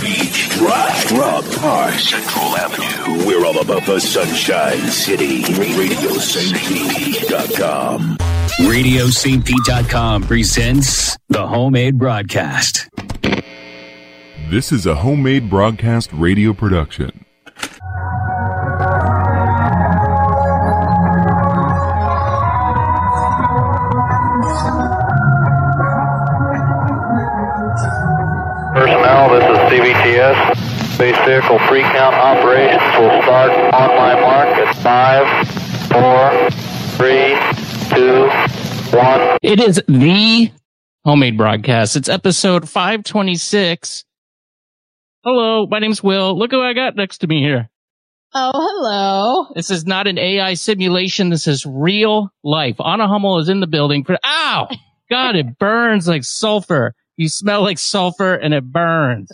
Beach, Drive, Rock Park, Central Avenue. We're all about the Sunshine City. RadioSaintPete.com. RadioSaintPete.com presents the Homemade Broadcast. This is a Homemade Broadcast radio production. Personnel, this is CVTS. Space Vehicle Pre-Count operations will start on my mark at 5, 4, 3, 2, 1. It is the Homemade Broadcast. It's episode 526. Hello, my name's Will. Look who I got next to me here. Oh, hello. This is not an AI simulation. This is real life. Anna Hummel is in the building. Ow! God, it burns like sulfur. You smell like sulfur and it burns.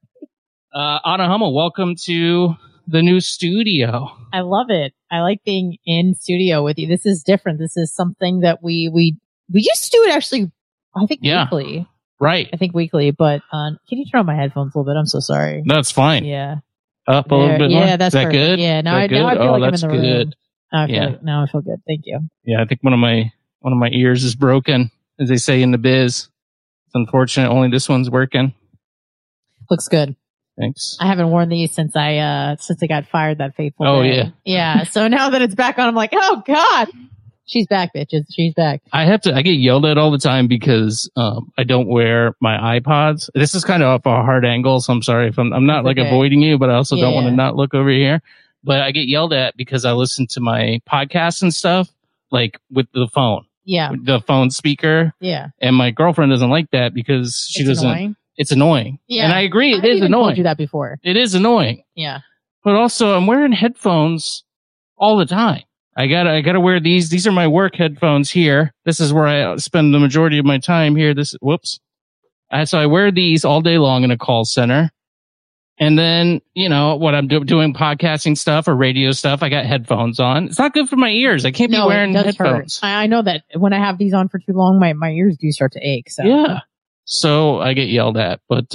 Anna Hummel, welcome to the new studio. I love it. I like being in studio with you. This is different. This is something that we used to do it actually, I think weekly. Right. I think weekly, but can you turn on my headphones a little bit? I'm so sorry. That's fine. Yeah. Up a little bit more? Yeah, that's Is that perfect. good? Yeah, now I feel like I'm in the room. Now I feel good. Thank you. Yeah, I think one of my ears is broken, as they say in the biz. It's unfortunate only this one's working. Looks good. Thanks. I haven't worn these since I got fired that fateful day. Oh, yeah. Yeah. So now that it's back on, I'm like, oh God, she's back, bitches. She's back. I get yelled at all the time because I don't wear my iPods. This is kind of off a hard angle, so I'm sorry if I'm not like avoiding you, but I also don't want to not look over here. But I get yelled at because I listen to my podcasts and stuff like with the phone. Yeah. The phone speaker. Yeah. And my girlfriend doesn't like that because she doesn't. Annoying. It's annoying. Yeah. And I agree. It is annoying. I told you that before. It is annoying. Yeah. But also I'm wearing headphones all the time. I gotta wear these. These are my work headphones here. This is where I spend the majority of my time here. So I wear these all day long in a call center. And then, what I'm doing podcasting stuff or radio stuff, I got headphones on. It's not good for my ears. I can't be wearing headphones. I know that when I have these on for too long, my ears do start to ache. So. Yeah. So I get yelled at, but,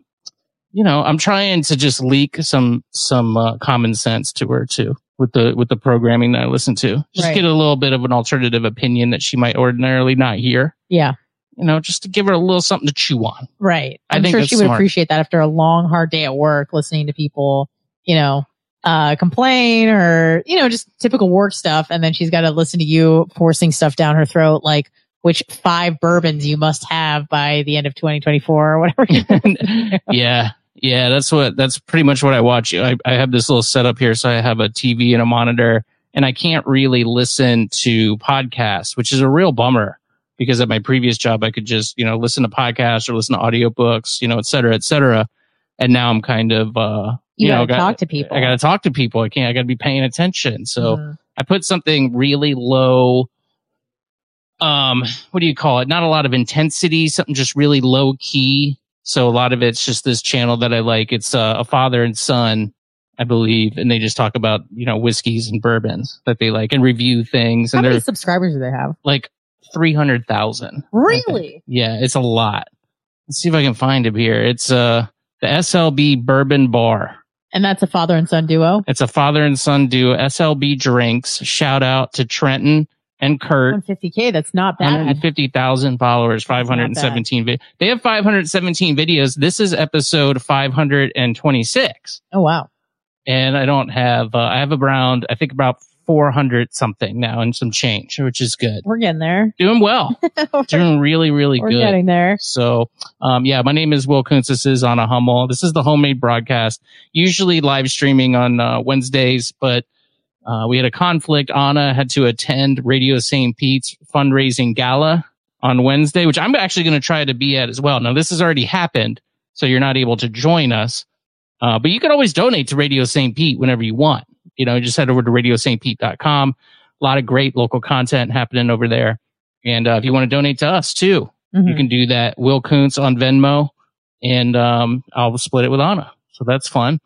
I'm trying to just leak some common sense to her too with the programming that I listen to. Just get a little bit of an alternative opinion that she might ordinarily not hear. Yeah. Just to give her a little something to chew on. Right. I think sure she would smart. appreciate that after a long, hard day at work, listening to people, complain or, just typical work stuff. And then she's got to listen to you forcing stuff down her throat, like which 5 bourbons you must have by the end of 2024 or whatever. Yeah. Yeah. That's pretty much what I watch. I have this little setup here. So I have a TV and a monitor and I can't really listen to podcasts, which is a real bummer. Because at my previous job, I could just, listen to podcasts or listen to audiobooks, et cetera, et cetera. And now I'm kind of, you gotta talk to people. I gotta talk to people. I gotta be paying attention. So I put something really low, what do you call it? Not a lot of intensity, something just really low key. So a lot of it's just this channel that I like. It's a father and son, I believe. And they just talk about, whiskeys and bourbons that they like and review things. How and many subscribers do they have? Like 300,000. Really? Yeah, it's a lot. Let's see if I can find it here. It's the SLB Bourbon Bar. And that's a father and son duo? It's a father and son duo. SLB Drinks. Shout out to Trenton and Kurt. 150K, that's not bad. 150,000 followers, 517 They have 517 videos. This is episode 526. Oh, wow. And I don't have, I have around, I think about 400 something now and some change, which is good. We're getting there. Doing well. Doing really, really good. We're getting there. So, my name is Will Kuntz. This is Anna Hummel. This is the Homemade Broadcast, usually live streaming on Wednesdays, but we had a conflict. Anna had to attend Radio St. Pete's fundraising gala on Wednesday, which I'm actually going to try to be at as well. Now, this has already happened, so you're not able to join us, but you can always donate to Radio St. Pete whenever you want. Just head over to RadioSaintPete.com. A lot of great local content happening over there. And if you want to donate to us too, you can do that. Will Kuntz on Venmo, and I'll split it with Anna. So that's fun.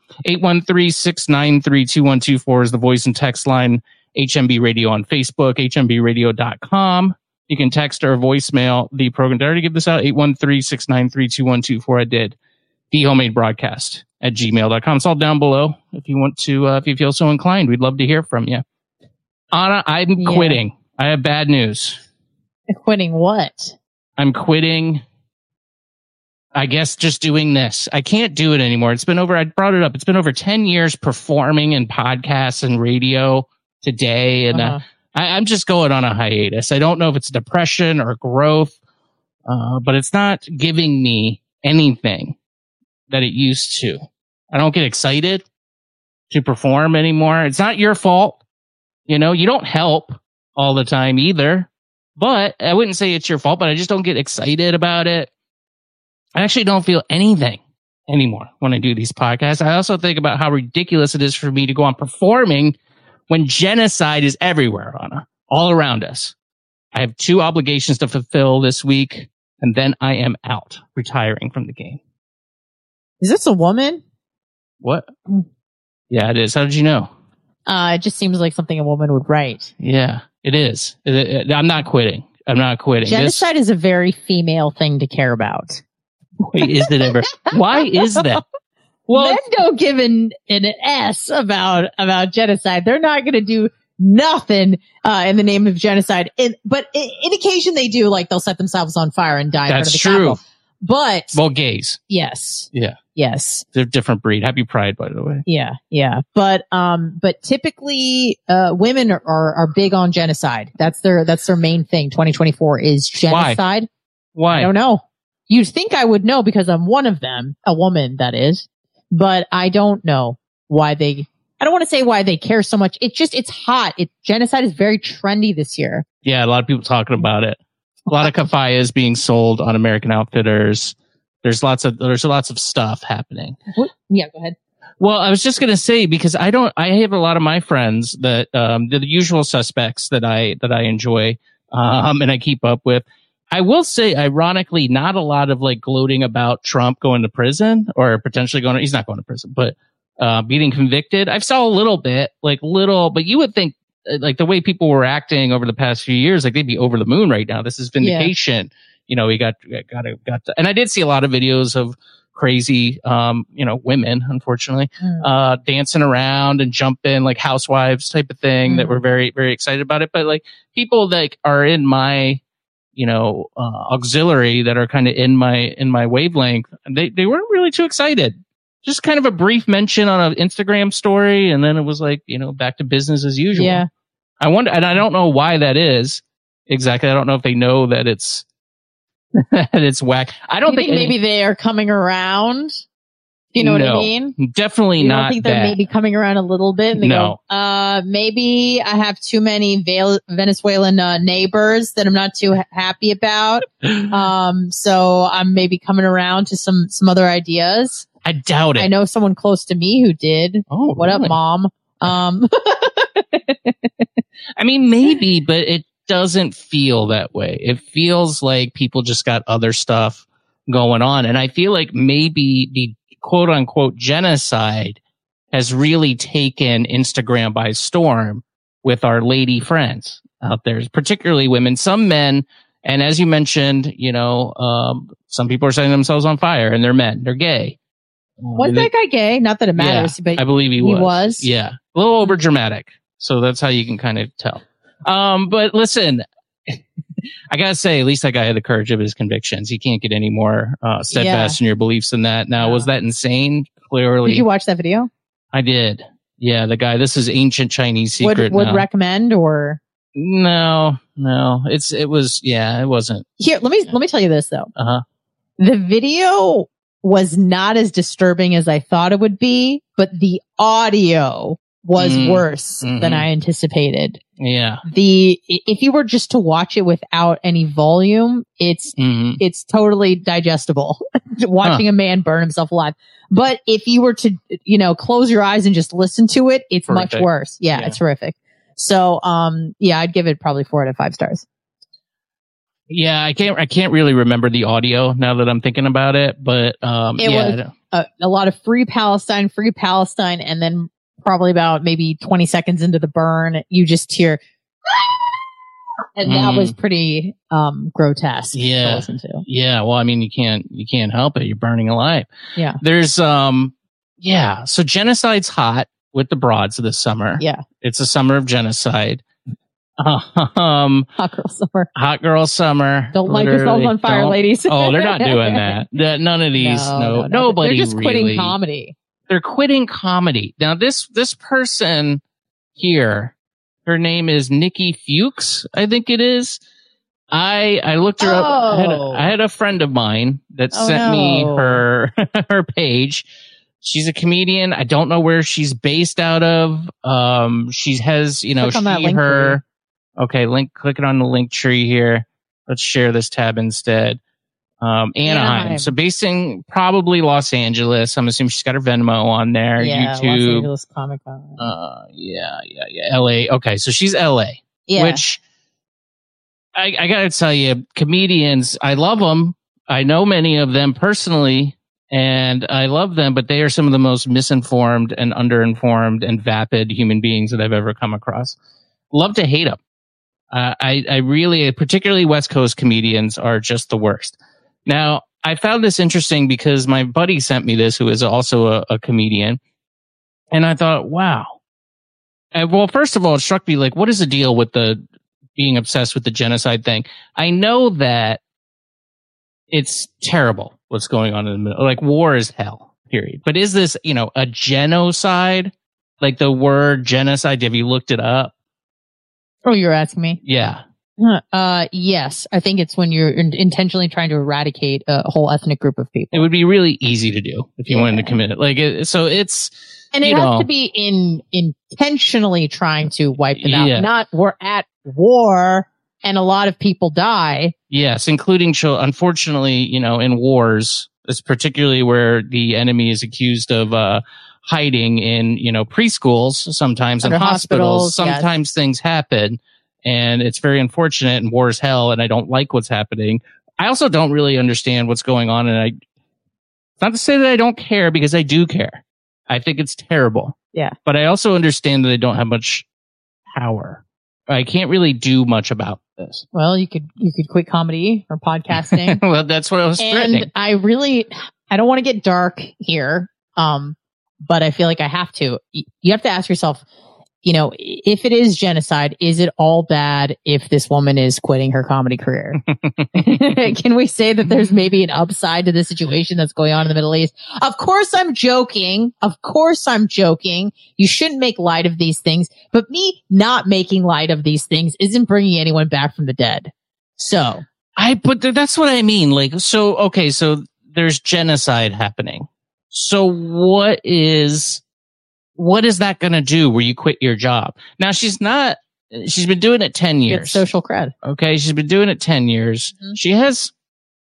813-693-2124 is the voice and text line. HMB Radio on Facebook, hmbradio.com. You can text or voicemail the program. Did I already give this out? 813-693-2124. I did. thehomemadebroadcast@gmail.com. It's all down below if you want to, if you feel so inclined. We'd love to hear from you. Anna, I'm quitting. I have bad news. Quitting what? I'm quitting, I guess, just doing this. I can't do it anymore. I brought it up. It's been over 10 years performing in podcasts and radio today. And I'm just going on a hiatus. I don't know if it's depression or growth, but it's not giving me anything that it used to. I don't get excited to perform anymore. It's not your fault. You know, you don't help all the time either, but I wouldn't say it's your fault, but I just don't get excited about it. I actually don't feel anything anymore when I do these podcasts. I also think about how ridiculous it is for me to go on performing when genocide is everywhere, Anna, all around us. I have 2 obligations to fulfill this week, and then I am out, retiring from the game. Is this a woman? What? Yeah, it is. How did you know? It just seems like something a woman would write. Yeah, it is. I'm not quitting. Genocide is a very female thing to care about. Wait, is it ever? Why is that? Well, men don't give an S about genocide. They're not going to do nothing in the name of genocide. But in occasion they do, like they'll set themselves on fire and die in front of the Capitol. But gays. Yes. Yeah. Yes. They're a different breed. Happy Pride, by the way. Yeah. Yeah. But typically, women are big on genocide. That's their main thing. 2024 is genocide. Why? I don't know. You'd think I would know because I'm one of them, a woman that is, but I don't know why I don't want to say why they care so much. It's hot. Genocide is very trendy this year. Yeah. A lot of people talking about it. A lot of kafayas being sold on American Outfitters. There's lots of stuff happening. Yeah, go ahead. Well, I was just going to say, because I have a lot of my friends that, the usual suspects that I enjoy, and I keep up with. I will say, ironically, not a lot of like gloating about Trump going to prison or potentially he's not going to prison, but, being convicted. I saw a little bit, but you would think, like the way people were acting over the past few years, like they'd be over the moon right now. This is vindication. Yeah. You know, we got, and I did see a lot of videos of crazy, women, unfortunately, dancing around and jumping like housewives type of thing that were very, very excited about it. But like people that are in my, auxiliary that are kind of in my wavelength, they weren't really too excited. Just kind of a brief mention on an Instagram story. And then it was like, back to business as usual. Yeah. I wonder, and I don't know why that is exactly. I don't know if they know that it's whack. I don't think maybe they are coming around. Do you know what I mean? Definitely you not. I don't think they're maybe coming around a little bit. And they go, maybe I have too many Venezuelan neighbors that I'm not too happy about. So I'm maybe coming around to some other ideas. I doubt it. I know someone close to me who did. Oh, what really? up, Mom? I mean, maybe, but it doesn't feel that way. It feels like people just got other stuff going on. And I feel like maybe the quote unquote genocide has really taken Instagram by storm with our lady friends out there, particularly women, some men. And as you mentioned, some people are setting themselves on fire and they're men, they're gay. Was that guy gay? Not that it matters, but I believe he was. Yeah. A little over dramatic. So that's how you can kind of tell. But listen, I gotta say, at least that guy had the courage of his convictions. You can't get any more steadfast in your beliefs than that. Now, was that insane? Clearly. Did you watch that video? I did. Yeah, the guy. This is ancient Chinese secret. Would recommend or no? It wasn't. Here, let me tell you this though. The video was not as disturbing as I thought it would be, but the audio was worse than I anticipated. Yeah. If you were just to watch it without any volume, it's totally digestible. Watching a man burn himself alive. But if you were to, close your eyes and just listen to it, it's horrific. Much worse. Yeah, it's horrific. So, I'd give it probably 4 out of 5 stars. Yeah, I can't really remember the audio now that I'm thinking about it, but, it was a lot of free Palestine, and then probably about maybe 20 seconds into the burn, you just hear, And that was pretty grotesque to listen to. Yeah, well, I mean, you can't help it. You're burning alive. Yeah. There's so genocide's hot with the broads this summer. Yeah. It's a summer of genocide. Hot girl summer. Don't light yourselves on fire, ladies. Oh, they're not doing that. None of these. Nobody. They're just quitting comedy. They're quitting comedy. Now, this person here, her name is Nikki Fuchs, I think it is. I looked her up. I had a friend of mine that sent me her page. She's a comedian. I don't know where she's based out of. She has, her. Okay, click it on the link tree here. Let's share this tab instead. Anaheim. So basing probably Los Angeles. I'm assuming she's got her Venmo on there. Yeah, YouTube. Los Angeles Comic Con. Yeah. LA. Okay, so she's LA. Yeah. Which I gotta tell you, comedians, I love them. I know many of them personally, and I love them, but they are some of the most misinformed and underinformed and vapid human beings that I've ever come across. Love to hate them. I really, particularly West Coast comedians, are just the worst. Now, I found this interesting because my buddy sent me this, who is also a comedian. And I thought, wow. Well, first of all, it struck me like, what is the deal with the being obsessed with the genocide thing? I know that it's terrible what's going on in the middle. Like, war is hell, period. But is this, a genocide? Like the word genocide, have you looked it up? Oh, you're asking me? Yeah. Yes. I think it's when you're intentionally trying to eradicate a whole ethnic group of people. It would be really easy to do if you wanted to commit it. So it's, and it has to be intentionally trying to wipe them out. Not we're at war and a lot of people die. Yes, including unfortunately, in wars, it's particularly where the enemy is accused of hiding in, preschools, sometimes in hospitals. Sometimes things happen. And it's very unfortunate, and war is hell, and I don't like what's happening. I also don't really understand what's going on, and it's not to say that I don't care, because I do care. I think it's terrible. Yeah. But I also understand that I don't have much power. I can't really do much about this. Well, you could quit comedy or podcasting. Well, that's what I was threatening. And I don't want to get dark here, but I feel like I have to. You have to ask yourself, if it is genocide, is it all bad if this woman is quitting her comedy career? Can we say that there's maybe an upside to the situation that's going on in the Middle East? Of course I'm joking. You shouldn't make light of these things, but me not making light of these things isn't bringing anyone back from the dead. So but that's what I mean. So there's genocide happening. So what is that going to do where you quit your job? Now, she's been doing it 10 years. It's social cred. Okay. She's been doing it 10 years. Mm-hmm. She has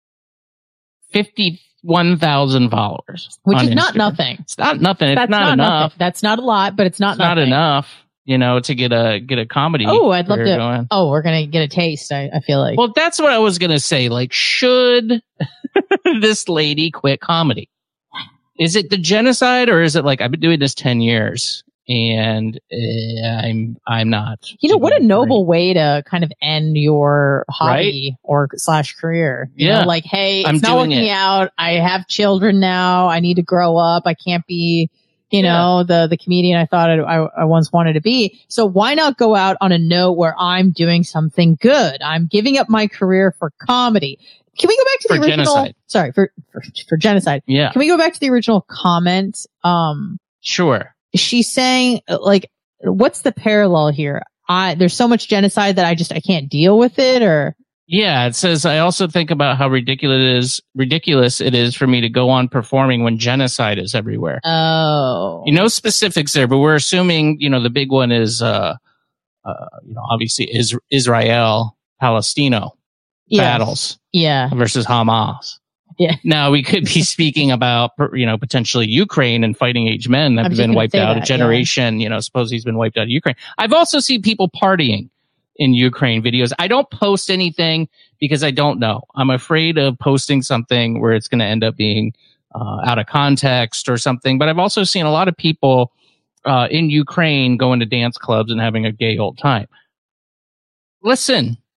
51,000 followers. Which is not nothing. It's not nothing. It's not enough. Nothing. That's not a lot, but it's not not enough, to get a comedy. Oh, I'd love to. Going. Oh, we're going to get a taste. I feel like. Well, that's what I was going to say. Like, should this lady quit comedy? Is it the genocide, or is it like, I've been doing this 10 years and I'm not? What a noble way to kind of end your hobby or / career. You know, like, hey, it's not working out. I have children now. I need to grow up. I can't be, the comedian I thought I once wanted to be. So why not go out on a note where I'm doing something good? I'm giving up my career for comedy. Can we go back to the original? Genocide. Sorry, for genocide. Yeah. Can we go back to the original comment? Sure. She's saying, like, what's the parallel here? There's so much genocide that I can't deal with it, or? Yeah, it says, I also think about how ridiculous it is for me to go on performing when genocide is everywhere. Oh. No specifics there, but we're assuming, the big one is, obviously Israel, Palestino. Battles versus Hamas. Yeah. Now we could be speaking about, potentially Ukraine and fighting age men that have been wiped out. A generation, suppose he's been wiped out of Ukraine. I've also seen people partying in Ukraine videos. I don't post anything because I don't know. I'm afraid of posting something where it's going to end up being out of context or something. But I've also seen a lot of people in Ukraine going to dance clubs and having a gay old time. Listen.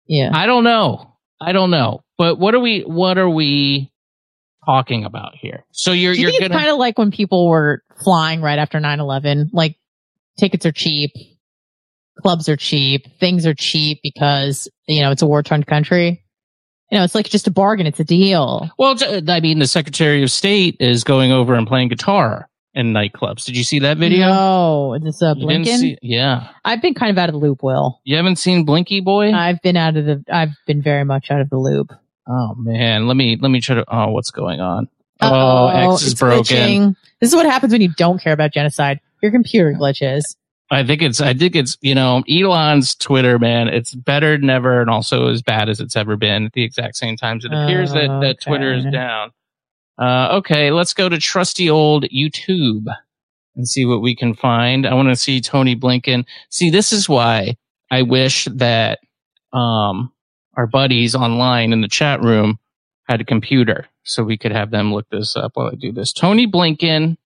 Yeah. I don't know. But what are we talking about here? So Do you think it's kind of like when people were flying right after 9/11? Like, tickets are cheap, clubs are cheap, things are cheap because, it's a war-torn country. It's like just a bargain. It's a deal. Well, I mean, the Secretary of State is going over and playing guitar in nightclubs. Did you see that video? No. Is this Blinken? Yeah. I've been kind of out of the loop, Will. You haven't seen Blinky Boy? I've been very much out of the loop. Oh man, let me try to. Oh, what's going on? X is broken. Glitching. This is what happens when you don't care about genocide. Your computer glitches. I think it's Elon's Twitter, man. It's better than ever, and also as bad as it's ever been at the exact same times. It appears that Twitter is down. Okay, let's go to trusty old YouTube and see what we can find. I want to see Tony Blinken. See, this is why I wish that our buddies online in the chat room had a computer so we could have them look this up while I do this. Tony Blinken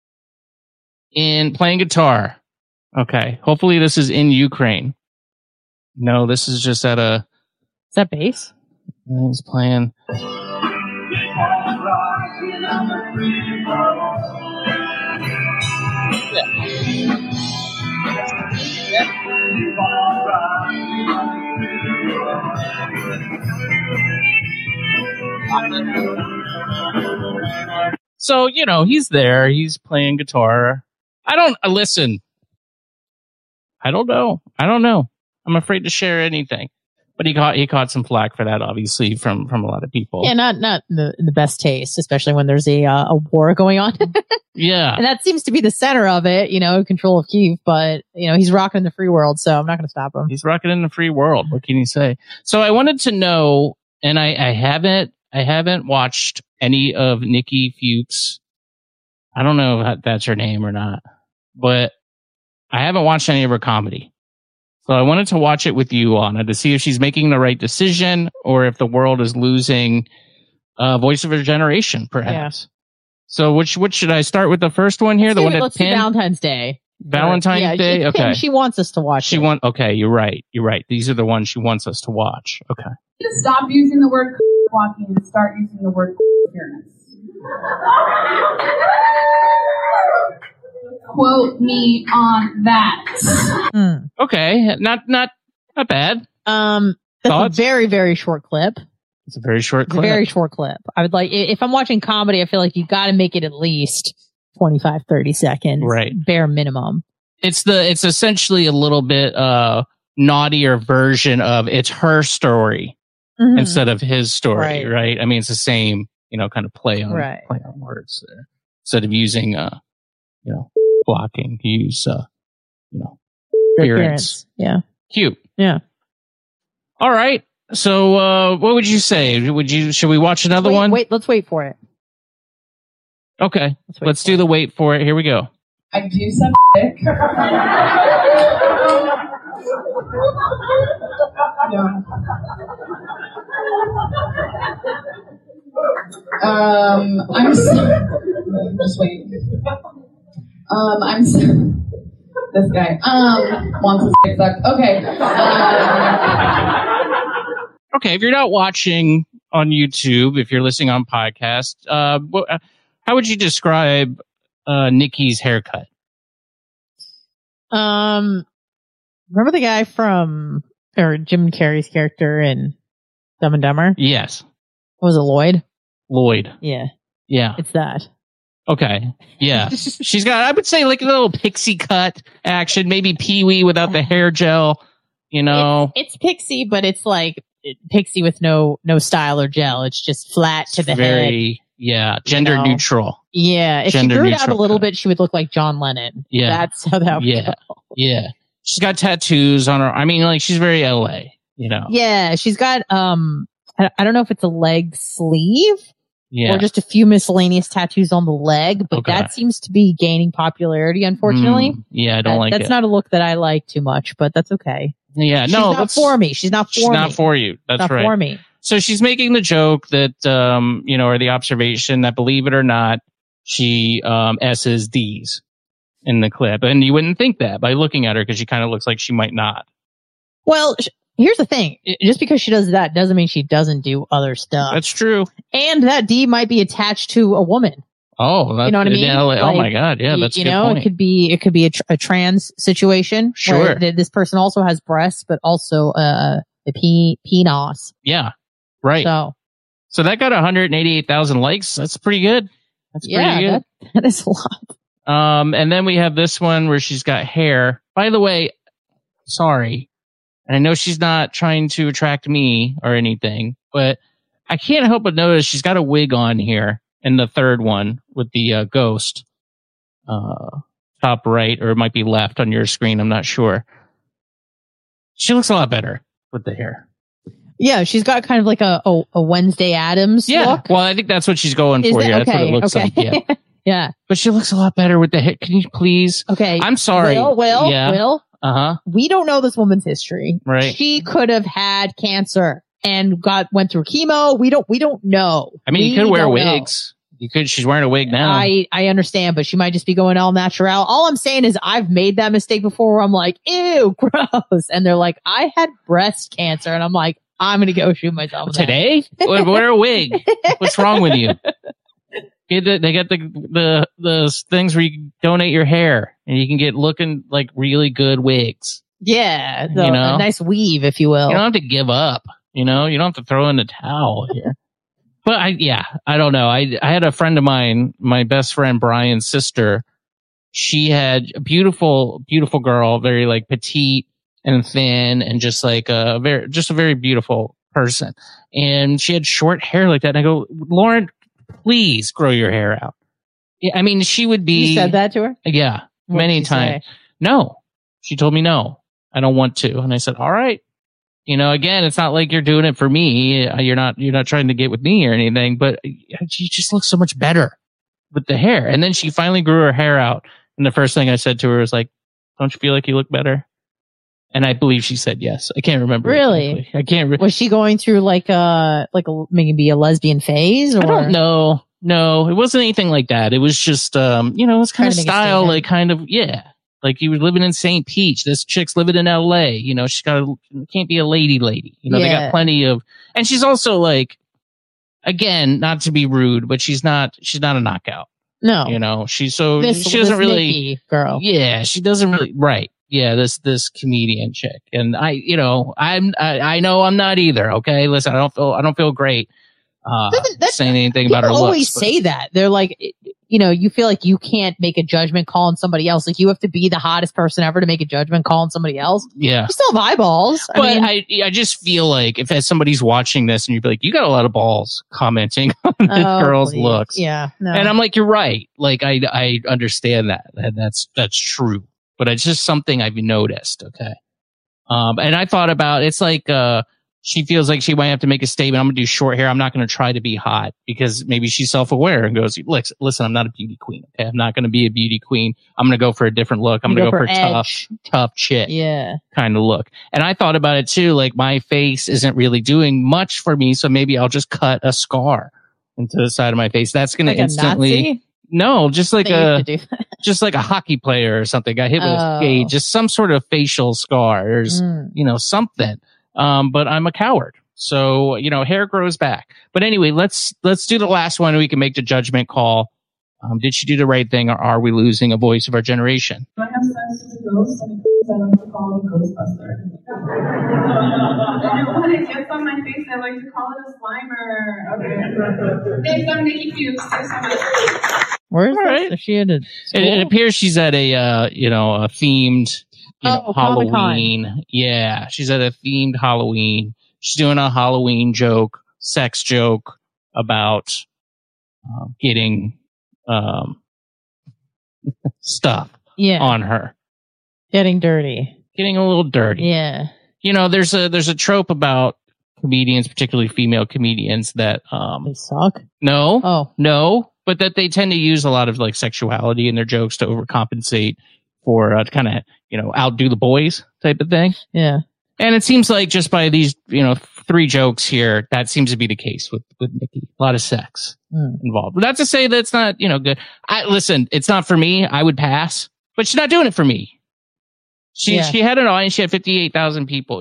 in playing guitar. Okay. Hopefully this is in Ukraine. No, this is just at a... Is that bass? He's playing... So, he's there. He's playing guitar. Listen. I don't know. I'm afraid to share anything. But he caught some flack for that, obviously, from a lot of people. Yeah, not in the best taste, especially when there's a war going on. Yeah. And that seems to be the center of it, control of Kyiv. But, he's rocking the free world, so I'm not going to stop him. He's rocking in the free world. What can you say? So I wanted to know, and I haven't watched any of Nikki Fuchs. I don't know if that's her name or not, but I haven't watched any of her comedy. So I wanted to watch it with you, Anna, to see if she's making the right decision or if the world is losing a voice of her generation, perhaps. Yeah. So which should I start with the first one here? Let's do Valentine's Day. Valentine's Day? Okay. She wants us to watch it. Okay, you're right. These are the ones she wants us to watch. Okay. Stop using the word walking and start using the word appearance. Quote me on that. Okay, not bad. That's Thoughts? A very, very short clip. It's a very short clip. I would like, if I'm watching comedy, I feel like you got to make it at least 25, 30 seconds. Right. Bare minimum. It's essentially a little bit naughtier version of it's her story instead of his story, right? I mean, it's the same, kind of play on words there. Instead of using, blocking, you use, appearance. Yeah. Cute. Yeah. All right. So, what would you say? Should we watch another one? Let's wait for it. Okay. Let's do the wait for it. Here we go. I do some dick. I'm just wait. This guy wants his dick sucked. Okay. Okay, if you're not watching on YouTube, if you're listening on podcast, how would you describe Nikki's haircut? Remember the guy from Jim Carrey's character in Dumb and Dumber? Yes. What was it, Lloyd? Lloyd. Yeah. Yeah. It's that. Okay. Yeah. She's got, I would say, like a little pixie cut action, maybe Pee-wee without the hair gel, It's pixie, but it's like pixie with no style or gel. It's just flat to the head. Yeah, gender neutral. Yeah, if gender she grew it out a little bit, she would look like John Lennon. Yeah. That's how that would go. Yeah. She's got tattoos on her. I mean, like, she's very LA, Yeah, she's got, I don't know if it's a leg sleeve. Yeah. Or just a few miscellaneous tattoos on the leg, but that seems to be gaining popularity, unfortunately. Yeah, I don't like that's it. That's not a look that I like too much, but that's okay. Yeah, She's not for me. She's not for me. She's not for you. That's not right. for me. So she's making the joke that, or the observation that, believe it or not, she S's D's in the clip. And you wouldn't think that by looking at her because she kind of looks like she might not. Well, here's the thing. Just because she does that doesn't mean she doesn't do other stuff. That's true. And that D might be attached to a woman. Oh, you know what I mean? Oh my God. Yeah, that's a good point. It could be a trans situation. Sure. Where this person also has breasts, but also a penis. Yeah. Right. So that got 188,000 likes. That's pretty good. That's pretty good. That is a lot. And then we have this one where she's got hair. By the way, sorry. And I know she's not trying to attract me or anything, but I can't help but notice she's got a wig on here in the third one with the ghost top right, or it might be left on your screen. I'm not sure. She looks a lot better with the hair. Yeah, she's got kind of like a Wednesday Addams look. Well, I think that's what she's going for here. That's what it looks like. Yeah. Yeah. But she looks a lot better with the hair. Can you please? Okay. I'm sorry. Will. Uh-huh. We don't know this woman's history. Right. She could have had cancer and went through chemo. We don't know. I mean, you could wear wigs. You could. She's wearing a wig now. I understand, but she might just be going all natural. All I'm saying is I've made that mistake before where I'm like, ew, gross. And they're like, I had breast cancer. And I'm like, I'm going to go shoot myself. Today? Wear a wig. What's wrong with you? They got the things where you donate your hair and you can get looking like really good wigs. Yeah. A nice weave, if you will. You don't have to give up. You don't have to throw in the towel here. But I don't know. I had a friend of mine, my best friend Brian's sister. She had a beautiful, beautiful girl, very like petite and thin, and just like a very beautiful person. And she had short hair like that. And I go, Lauren, please grow your hair out. Yeah, I mean, she would be. You said that to her? Yeah, many times. No, she told me no, I don't want to. And I said, all right. Again, it's not like you're doing it for me. You're not trying to get with me or anything, but she just looks so much better with the hair. And then she finally grew her hair out. And the first thing I said to her was like, don't you feel like you look better? And I believe she said yes. I can't remember. Really? Exactly. I can't. Was she going through maybe a lesbian phase? Or? I don't know. No, it wasn't anything like that. It was just, it was kind of style, like kind of, yeah. Like you were living in St. Peach. This chick's living in LA. She's can't be a lady. They got plenty of, and she's also like, again, not to be rude, but she's not a knockout. No. She doesn't really, Nikki girl. Yeah, she doesn't really, right. Yeah, this comedian chick. And I know I'm not either. Okay. Listen, I don't feel great, saying anything about her looks. People always say that. They're like, you feel like you can't make a judgment call on somebody else. Like you have to be the hottest person ever to make a judgment call on somebody else. Yeah. You still have eyeballs. I just feel like if somebody's watching this and you'd be like, you got a lot of balls commenting on this girl's looks. Yeah. No. And I'm like, you're right. Like I understand that. And that's true. But it's just something I've noticed. Okay. And I thought about, it's like, she feels like she might have to make a statement. I'm going to do short hair. I'm not going to try to be hot because maybe she's self-aware and goes, listen, I'm not a beauty queen. Okay. I'm not going to be a beauty queen. I'm going to go for a different look. I'm going to go for tough chick. Yeah. Kind of look. And I thought about it too. Like my face isn't really doing much for me. So maybe I'll just cut a scar into the side of my face. That's going to instantly. No, just like just like a hockey player or something. Got hit with a skate, just some sort of facial scar or, something. But I'm a coward. So, hair grows back. But anyway, let's do the last one. We can make the judgment call. Did she do the right thing, or are we losing a voice of our generation? I have sex with a ghost, and I like to call it a ghostbuster. When it gets on my face, I like to call it a slimer. Okay. Thanks, I'm Nikki Fuchs. Thanks so much. Where's this? Is she at a school? It appears she's at a themed Halloween. Comic-Con. Yeah, she's at a themed Halloween. She's doing a Halloween joke, sex joke about getting stuff on her. Getting dirty. Getting a little dirty. Yeah. There's a trope about comedians, particularly female comedians, that they suck. No, but that they tend to use a lot of like sexuality in their jokes to overcompensate for to kind of outdo the boys type of thing. Yeah. And it seems like just by these 3 jokes here, that seems to be the case with Nikki. A lot of sex involved. But not to say that's not good. Listen, it's not for me. I would pass, but she's not doing it for me. She had an audience. She had 58,000 people here.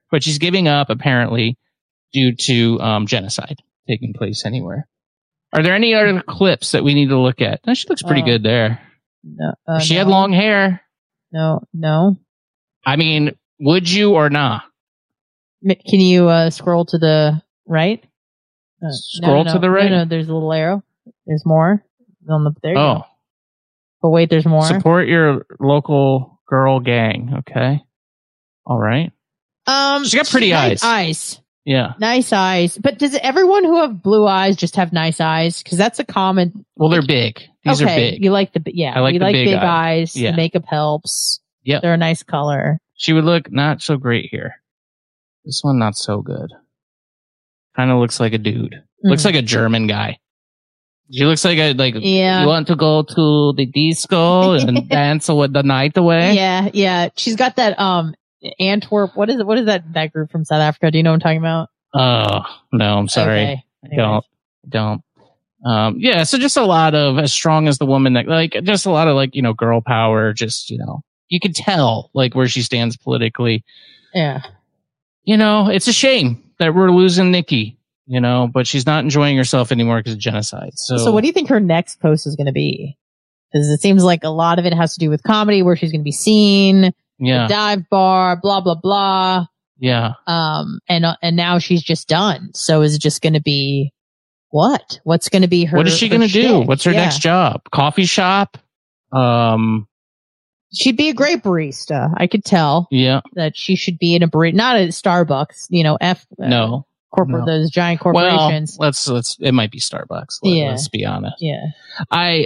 but she's giving up apparently due to genocide taking place anywhere. Are there any other clips that we need to look at? No, she looks pretty good there. No, if she had long hair. No. I mean, would you or not? Can you scroll to the right? Scroll to the right? No, there's a little arrow. There's more. There you go. Oh. But wait, there's more. Support your local girl gang. Okay. All right. She's got pretty eyes. Yeah. Nice eyes. But does everyone who have blue eyes just have nice eyes? Because that's a common. Well, they're big. These are big. You like I like the big eyes. Yeah. The makeup helps. Yeah. They're a nice color. She would look not so great here. This one, not so good. Kind of looks like a dude. Looks like a German guy. She looks like you want to go to the disco and dance with the night away? Yeah. She's got that, Antwerp. What is that group from South Africa? Do you know what I'm talking about? Oh, no, I'm sorry. Okay. Don't. Yeah, so just a lot of as strong as the woman that, like, just a lot of, like, girl power, just, you can tell, like, where she stands politically. Yeah. It's a shame that we're losing Nikki, but she's not enjoying herself anymore because of genocide. So what do you think her next post is going to be? Because it seems like a lot of it has to do with comedy, where she's going to be seen. Yeah. The dive bar, blah, blah, blah. Yeah. And now she's just done. So is it just going to be what? What's going to be her? What is she going to do? What's her next job? Coffee shop? She'd be a great barista. I could tell. Yeah. That she should be in a barista, not at Starbucks, no. Corporate, those giant corporations. Well, it might be Starbucks. Let's be honest. Yeah. I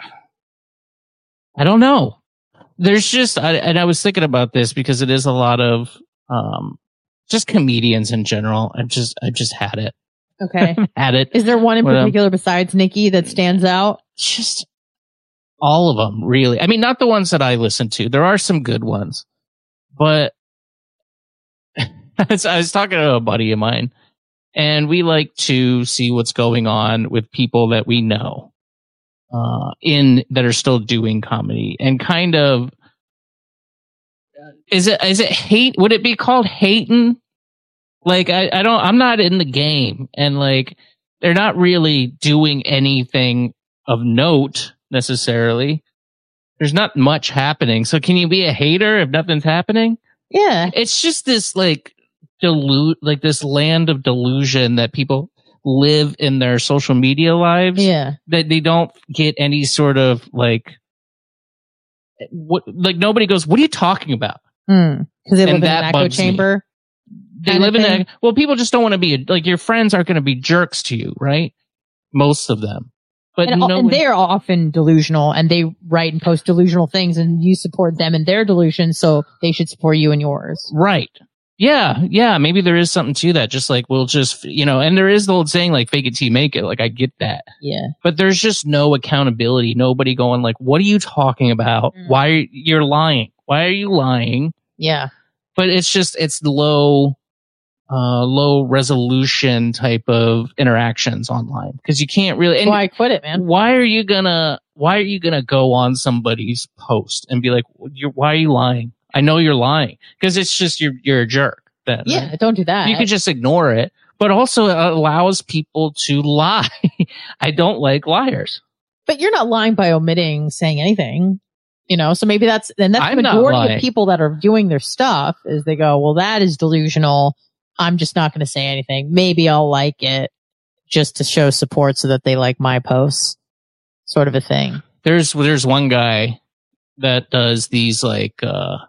don't know. There's just, and I was thinking about this because it is a lot of, just comedians in general. I've just had it. Okay. Had it. Is there one in particular besides Nikki that stands out? Just all of them, really. I mean, not the ones that I listen to. There are some good ones, but I was talking to a buddy of mine, and we like to see what's going on with people that we know, that are still doing comedy, and kind of, is it hate? Would it be called hating? Like, I'm not in the game, and like, they're not really doing anything of note necessarily. There's not much happening. So can you be a hater if nothing's happening? Yeah. It's just this like this land of delusion that people live in their social media lives. Yeah. That they don't get any sort of like nobody goes, what are you talking about? Because they live in an echo chamber. They live in that. Well, people just don't want to be like, your friends aren't going to be jerks to you, right? Most of them. But and they're often delusional, and they write and post delusional things, and you support them in their delusion, so they should support you in yours. Right. Yeah. Maybe there is something to that. Just like, we'll just, and there is the old saying, like, fake it till you make it. Like, I get that. Yeah. But there's just no accountability. Nobody going like, what are you talking about? Why you're lying? Why are you lying? Yeah. But it's low resolution type of interactions online, because you can't really. That's why I quit it, man. Why are you gonna go on somebody's post and be like, why are you lying? I know you're lying, because it's just you're a jerk. Then, yeah, right? Don't do that. You could just ignore it, but also it allows people to lie. I don't like liars. But you're not lying by omitting saying anything. So maybe that's the majority of people that are doing their stuff is they go, well, that is delusional. I'm just not going to say anything. Maybe I'll like it just to show support so that they like my posts, sort of a thing. There's one guy that does these like,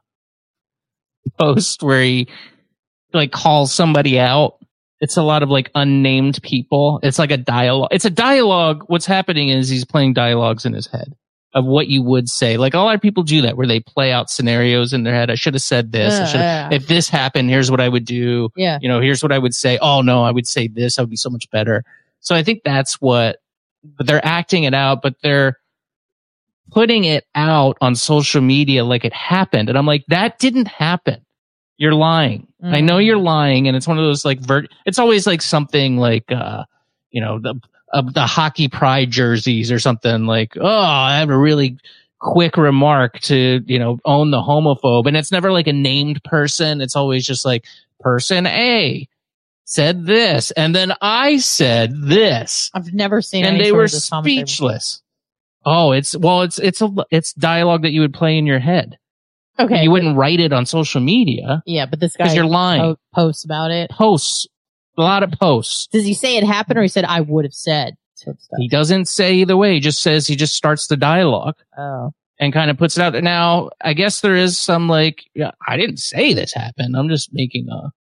posts where he like calls somebody out. It's a lot of like unnamed people. It's like a dialogue. It's a dialogue. What's happening is he's playing dialogues in his head of what you would say. Like, a lot of people do that, where they play out scenarios in their head. I should have said this. If this happened, here's what I would do. Yeah. Here's what I would say. Oh no, I would say this. I would be so much better. So I think that's but they're acting it out, but they're putting it out on social media like it happened. And I'm like, that didn't happen. You're lying. I know you're lying. And it's one of those like, it's always like something like, the hockey pride jerseys or something like, oh, I have a really quick remark to, own the homophobe. And it's never like a named person. It's always just like person A said this. And then I said this. I've never seen and any they sort were of this commentary speechless. Oh, it's dialogue that you would play in your head. Okay. You wouldn't write it on social media. Yeah, but this guy because you're lying. Posts about it. Posts. A lot of posts. Does he say it happened or he said I would have said sort of stuff? He doesn't say either way. He just says he just starts the dialogue. Oh. And kind of puts it out there. Now, I guess there is some I didn't say this happened. I'm just making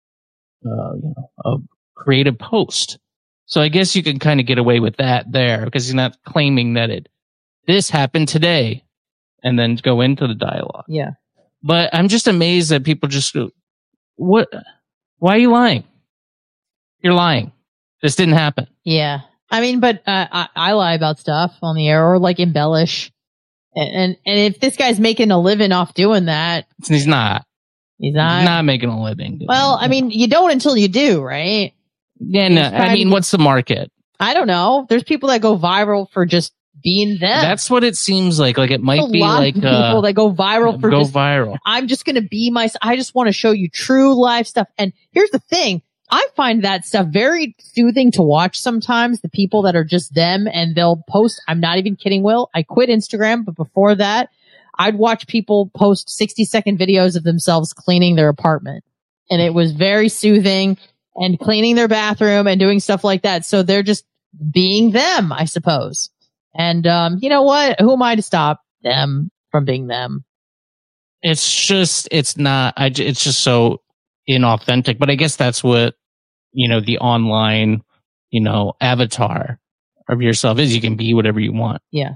a creative post. So I guess you can kind of get away with that there because he's not claiming that this happened today and then go into the dialogue. Yeah. But I'm just amazed that people just go, what? Why are you lying? You're lying. This didn't happen. Yeah. I mean, but I lie about stuff on the air or like embellish. And if this guy's making a living off doing that. He's not. He's not making a living. Well, I mean, you don't until you do, right? Yeah, no, I mean, what's the market? I don't know. There's people that go viral for just being them. That's what it seems like. Like it might be like people that go viral for viral. I'm just going to be I just want to show you true life stuff. And here's the thing. I find that stuff very soothing to watch sometimes. The people that are just them and they'll post. I'm not even kidding, Will. I quit Instagram, but before that, I'd watch people post 60-second videos of themselves cleaning their apartment. And it was very soothing and cleaning their bathroom and doing stuff like that. So they're just being them, I suppose. And, you know what? Who am I to stop them from being them? It's just so inauthentic, but I guess that's what, the online, avatar of yourself is. You can be whatever you want. Yeah.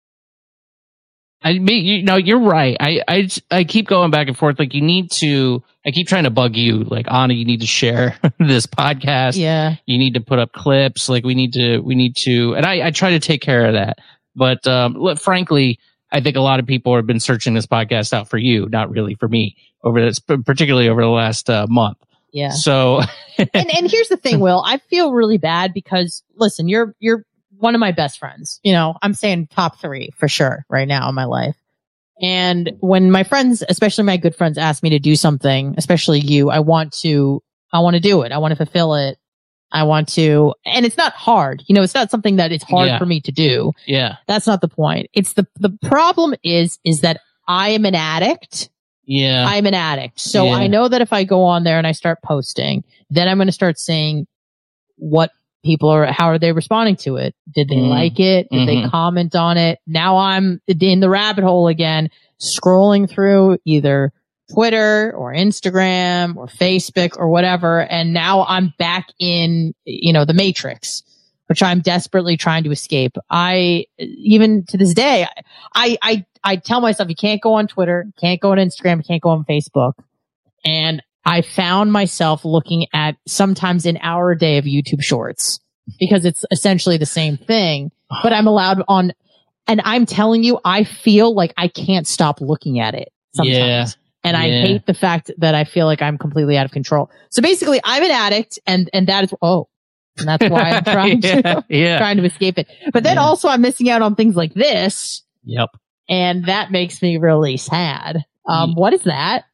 I mean, you're right. I keep going back and forth. Like I keep trying to bug you. Like, Anna, you need to share this podcast. Yeah. You need to put up clips. Like we need to, and I try to take care of that. But, frankly, I think a lot of people have been searching this podcast out for you, not really for me particularly over the last month. Yeah. So, and here's the thing, Will, I feel really bad because listen, you're one of my best friends. I'm saying top 3 for sure right now in my life. And when my friends, especially my good friends, ask me to do something, especially you, I want to do it. I want to fulfill it. And it's not hard. It's not something that it's hard for me to do. Yeah. That's not the point. It's the problem is that I am an addict. Yeah. I'm an addict. So I know that if I go on there and I start posting, then I'm going to start saying what how are they responding to it? Did they like it? Did they comment on it? Now I'm in the rabbit hole again, scrolling through either Twitter or Instagram or Facebook or whatever. And now I'm back in, the matrix, which I'm desperately trying to escape. Even to this day, I tell myself, you can't go on Twitter, can't go on Instagram, can't go on Facebook. And I found myself looking at sometimes an hour a day of YouTube shorts because it's essentially the same thing, but I'm allowed on, and I'm telling you, I feel like I can't stop looking at it sometimes. Yeah. And I hate the fact that I feel like I'm completely out of control. So basically I'm an addict and that is, and that's why I'm trying trying to escape it. But then also I'm missing out on things like this. Yep. And that makes me really sad. What is that?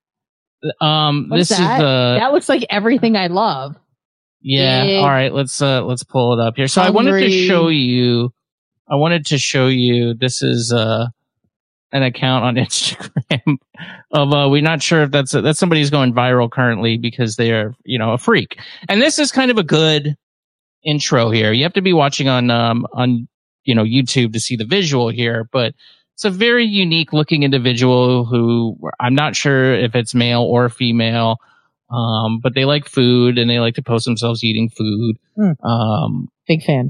That looks like everything I love. Yeah. Big. All right. Let's pull it up here. So hungry. I wanted to show you, this is, an account on Instagram of, we're not sure if that's somebody who's going viral currently because they are, a freak. And this is kind of a good intro here. You have to be watching on YouTube to see the visual here, but it's a very unique looking individual who I'm not sure if it's male or female. But they like food and they like to post themselves eating food. Big fan.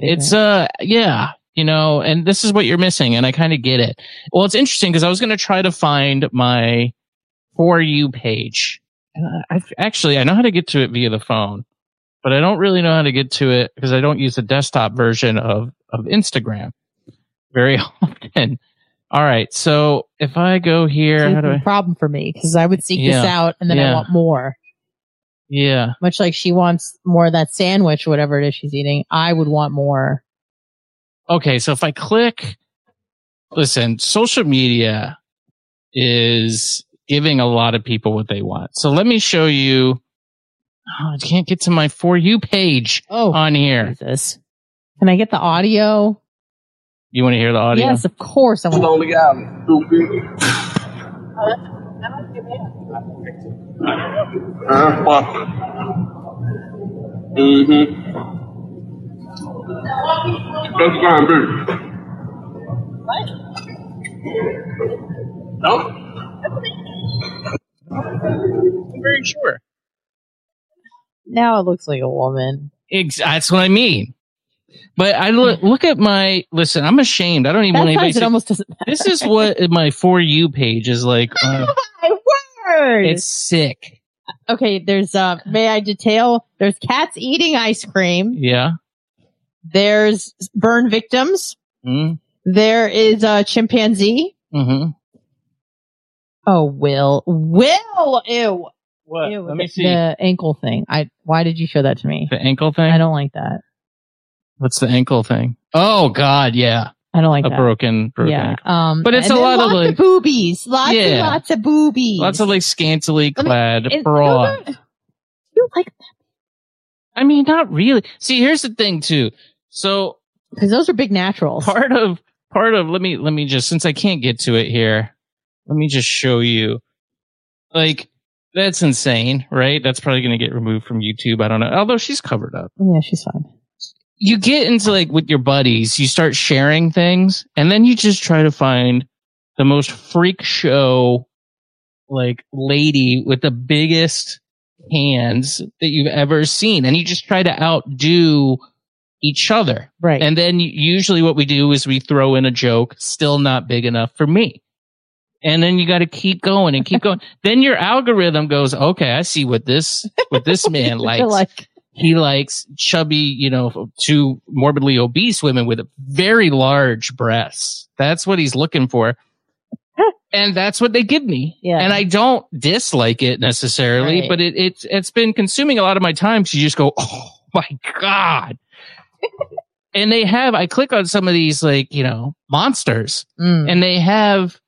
And this is what you're missing. And I kind of get it. Well, it's interesting because I was going to try to find my For You page. And I know how to get to it via the phone, but I don't really know how to get to it because I don't use the desktop version of Instagram very often. All right. So if I go here, how do I? Problem for me because I would seek this out and then I want more. Yeah. Much like she wants more of that sandwich, whatever it is she's eating. I would want more. Okay. So if I click listen, social media is giving a lot of people what they want. So let me show you. Oh, I can't get to my For You page on here. Jesus. Can I get the audio? You want to hear the audio? Yes, of course. I want Lonely Island, stupid. That's fine, baby. No? I'm very sure. Now it looks like a woman. That's what I mean. But I look at my, listen, I'm ashamed. I don't even want anybody to. It almost doesn't matter. This is what my For You page is like. Oh my word! It's sick. Okay, there's, may I detail? There's cats eating ice cream. Yeah. There's burn victims. Mm. There is a chimpanzee. Mm-hmm. Oh, Will. Ew. What? Ew, Let me see. The ankle thing. Why did you show that to me? The ankle thing? I don't like that. What's the ankle thing? Oh God, yeah. I don't like a that. broken yeah. ankle. But it's a lot of like boobies. Lots of boobies. Lots of like scantily clad and broad. You like that? I mean, not really. See, here's the thing too. So because those are big naturals. Part of let me just, since I can't get to it here, let me just show you. Like, that's insane, right? That's probably going to get removed from YouTube. I don't know. Although she's covered up. Yeah, she's fine. You get into like with your buddies, you start sharing things, and then you just try to find the most freak show, like, lady with the biggest hands that you've ever seen. And you just try to outdo each other. Right. And then usually what we do is we throw in a joke, still not big enough for me. And then you got to keep going and keep going. Then your algorithm goes, okay, I see what this man likes. He likes chubby, two morbidly obese women with very large breasts. That's what he's looking for. And that's what they give me. Yeah. And I don't dislike it necessarily, right. But it's been consuming a lot of my time. So you just go, oh my God. And I click on some of these monsters and they have,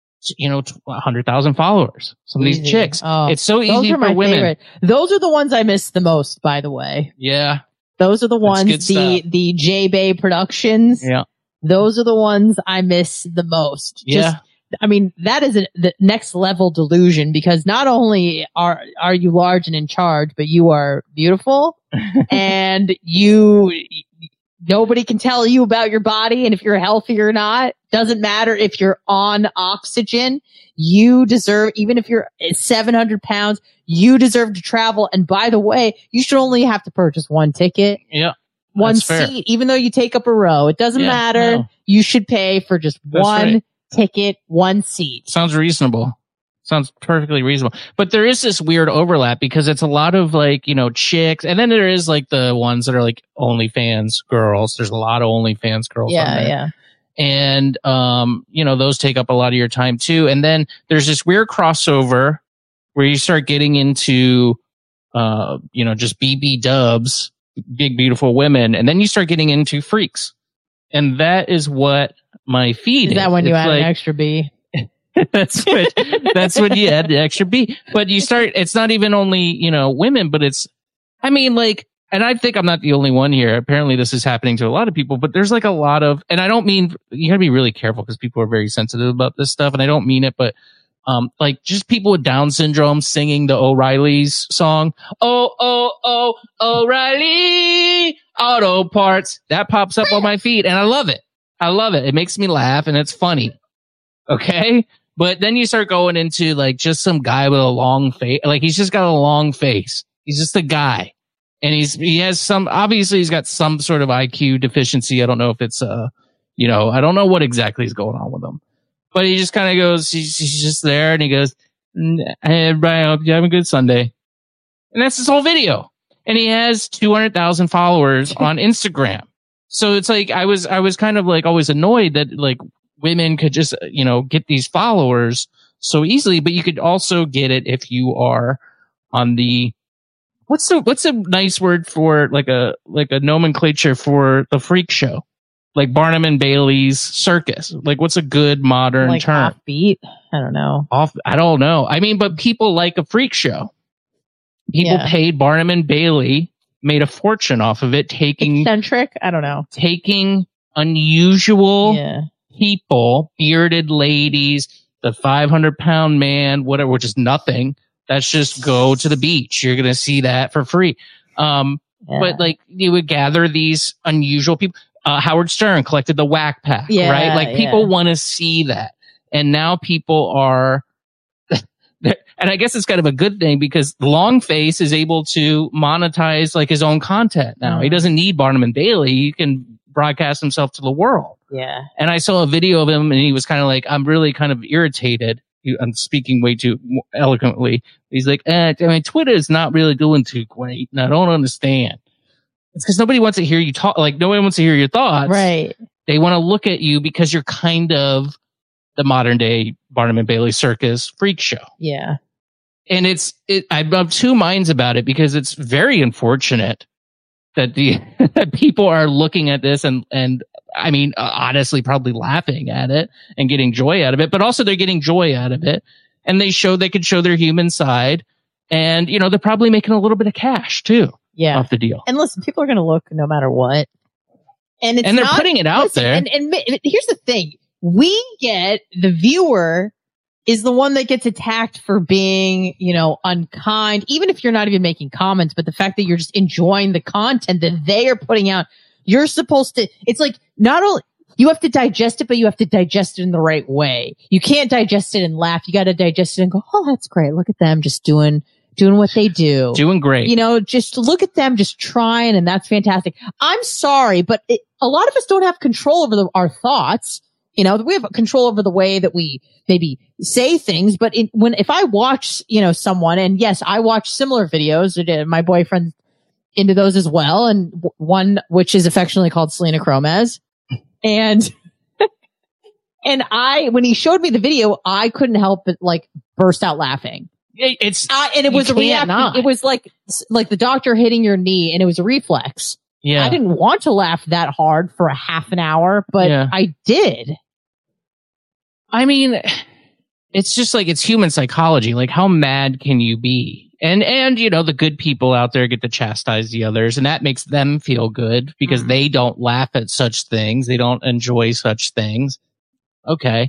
100,000 followers. Some of these chicks. Oh, it's so easy for women. Favorite. Those are the ones I miss the most, by the way. Yeah. Those are the ones, the J-Bay Productions. Yeah. Those are the ones I miss the most. Yeah. That is the next level delusion, because not only are you large and in charge, but you are beautiful and nobody can tell you about your body and if you're healthy or not. Doesn't matter if you're on oxygen. You deserve, even if you're 700 pounds, you deserve to travel. And by the way, you should only have to purchase one ticket. Yeah. One seat, even though you take up a row. It doesn't matter. No. You should pay for just one ticket, one seat. Sounds reasonable. Sounds perfectly reasonable. But there is this weird overlap because it's a lot of chicks. And then there is the ones that are OnlyFans girls. There's a lot of OnlyFans girls. Yeah, yeah. And, those take up a lot of your time too. And then there's this weird crossover where you start getting into, just BB dubs, big, beautiful women. And then you start getting into freaks. And that is what my feed is. Is that when you add an extra B? That's when you add the extra B. But you start, it's not even only, women, but it's, and I think I'm not the only one here. Apparently this is happening to a lot of people, but there's a lot of, and I don't mean, you gotta be really careful because people are very sensitive about this stuff, and I don't mean it, but, just people with Down syndrome singing the O'Reilly's song. Oh, O'Reilly Auto Parts. That pops up on my feed and I love it. It makes me laugh and it's funny. Okay. But then you start going into just some guy with a long face. He's just got a long face. He's just a guy. And obviously he's got some sort of IQ deficiency. I don't know if it's, I don't know what exactly is going on with him, but he just kind of goes, he's just there and he goes, hey everybody, I hope you have a good Sunday. And that's his whole video. And he has 200,000 followers on Instagram. So it's I was kind of always annoyed that women could just, get these followers so easily, but you could also get it if you are on the, what's a nice word for a nomenclature for the freak show? Like Barnum and Bailey's circus. Like, what's a good modern like term? Offbeat? I don't know. I don't know. I mean, but people like a freak show. People paid Barnum and Bailey, made a fortune off of it, taking eccentric. I don't know. Taking unusual people, bearded ladies, the 500-pound man, whatever, which is nothing. That's just go to the beach. You're gonna see that for free. But like you would gather these unusual people. Howard Stern collected the Whack Pack, right? Like people want to see that. And now people are, and I guess it's kind of a good thing because Longface is able to monetize like his own content now. He doesn't need Barnum and Bailey. He can broadcast himself to the world. Yeah. And I saw a video of him and he was kind of like, I'm really kind of irritated. I'm speaking way too eloquently. He's like, I mean, Twitter is not really doing too great. And I don't understand. It's because nobody wants to hear you talk. Like, nobody wants to hear your thoughts. Right. They want to look at you because you're kind of the modern day Barnum and Bailey circus freak show. Yeah. And I'm of two minds about it because it's very unfortunate that that people are looking at this and I mean, honestly, probably laughing at it and getting joy out of it, but also they're getting joy out of it. And they could show their human side. And, you know, they're probably making a little bit of cash too. Yeah. Off the deal. And listen, people are going to look no matter what. And they're putting it out there. And here's the thing. The viewer is the one that gets attacked for being, you know, unkind, even if you're not even making comments, but the fact that you're just enjoying the content that they are putting out, you're supposed to, it's like, not only, you have to digest it, but you have to digest it in the right way. You can't digest it and laugh. You got to digest it and go, oh, that's great. Look at them just doing what they do. Doing great. You know, just look at them just trying, and that's fantastic. I'm sorry, but a lot of us don't have control over our thoughts. You know, we have control over the way that we maybe say things, but if I watch, you know, someone, and yes, I watch similar videos, my boyfriend's into those as well, and one which is affectionately called Selena Cromez. And when he showed me the video, I couldn't help but like burst out laughing. And it was a reaction. It was like the doctor hitting your knee, and it was a reflex. Yeah. I didn't want to laugh that hard for a half an hour, but I did. I mean, it's just like, it's human psychology. Like, how mad can you be? And, you know, the good people out there get to chastise the others, and that makes them feel good because they don't laugh at such things. They don't enjoy such things. Okay.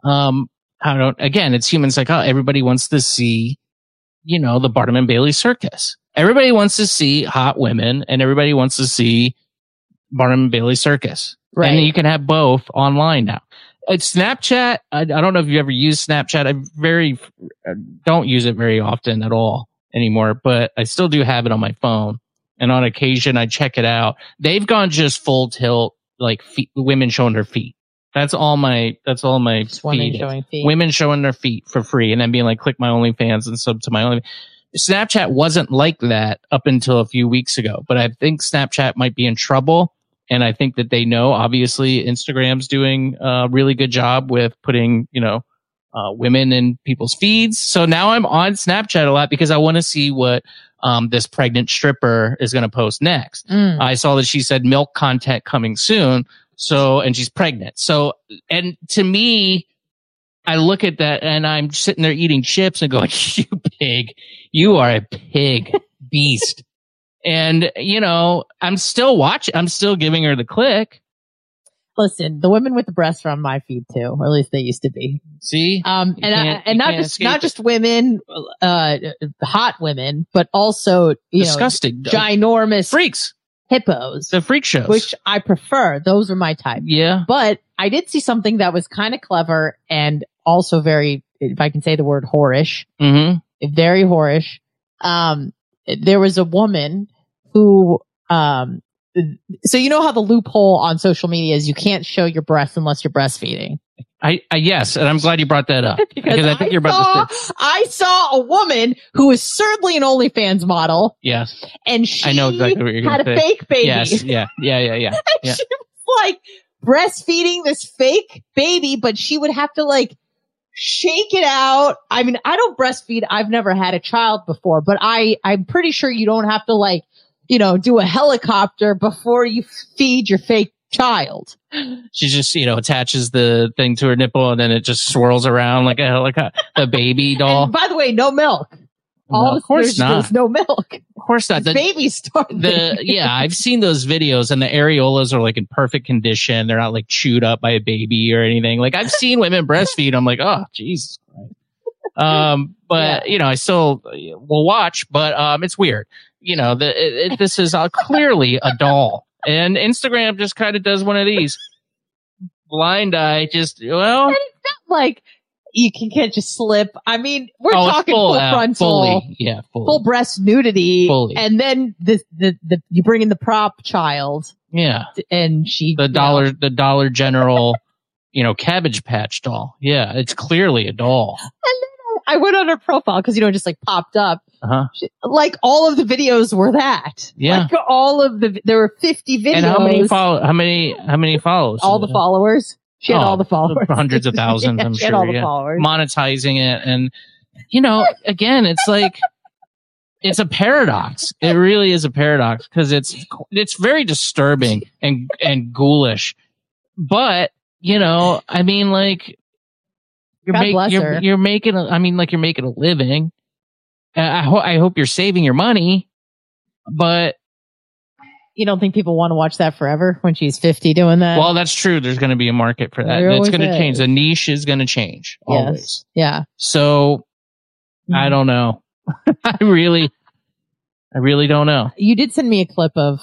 Again, it's human psychology. Everybody wants to see, you know, the Barnum and Bailey circus. Everybody wants to see hot women, and everybody wants to see Barnum and Bailey circus. Right. And you can have both online now. It's Snapchat. I don't know if you ever used Snapchat. I don't use it very often at all anymore, but I still do have it on my phone. And on occasion I check it out. They've gone just full tilt, like women showing their feet. That's all my feed. Women showing their feet for free and then being like, click my OnlyFans and sub to my OnlyFans. Snapchat wasn't like that up until a few weeks ago, but I think Snapchat might be in trouble. And I think that they know, obviously, Instagram's doing a really good job with putting, you know, women in people's feeds. So now I'm on Snapchat a lot because I want to see what this pregnant stripper is going to post next. I saw that she said milk content coming soon. So, and she's pregnant. So, and to me, I look at that and I'm sitting there eating chips and going, you pig, you are a pig beast. And, you know, I'm still watching. I'm still giving her the click. Listen, the women with the breasts are on my feed too, or at least they used to be. See, and not just women, hot women, but also disgusting, ginormous freaks, hippos, the freak shows, which I prefer. Those are my type. Yeah, but I did see something that was kind of clever and also very, if I can say the word, whorish. Mm-hmm. Very whorish. There was a woman who, so you know how the loophole on social media is you can't show your breasts unless you're breastfeeding. Yes, and I'm glad you brought that up because I think you're about to say. I saw a woman who is certainly an OnlyFans model. Yes, and she I know exactly what you're going to say. Had a fake baby. Yes, yeah. And she was like breastfeeding this fake baby, but she would have to like shake it out. I mean, I don't breastfeed. I've never had a child before, but I'm pretty sure you don't have to like, you know, do a helicopter before you feed your fake child. She just, attaches the thing to her nipple and then it just swirls around like a baby doll. And by the way, no milk. Of course not. There's no milk. Of course not. The baby started. I've seen those videos and the areolas are like in perfect condition. They're not like chewed up by a baby or anything. Like I've seen women breastfeed. I'm like, oh, Jesus Christ. But I still will watch, but it's weird. This is clearly a doll, and Instagram just kind of does one of these blind eye. And it's not like you can catch a slip. I mean, we're talking full frontal, full breast nudity, and then the you bring in the prop child, and the Dollar General, Cabbage Patch doll. Yeah, it's clearly a doll. And then I went on her profile because just like popped up. Like all of the videos were that. Yeah, like there were 50 videos. And how many follows? All the followers. She had all the followers. Hundreds of thousands, I'm she sure. Had all the followers. Monetizing it. And, again, it's like, it's a paradox. It really is a paradox because it's very disturbing and ghoulish. But, I mean, like, you're making a living. I hope you're saving your money, but you don't think people want to watch that forever when she's 50 doing that? Well, that's true. There's going to be a market for that. It's going to change. The niche is going to change. Always. Yes. Yeah. So I don't know. I really don't know. You did send me a clip of,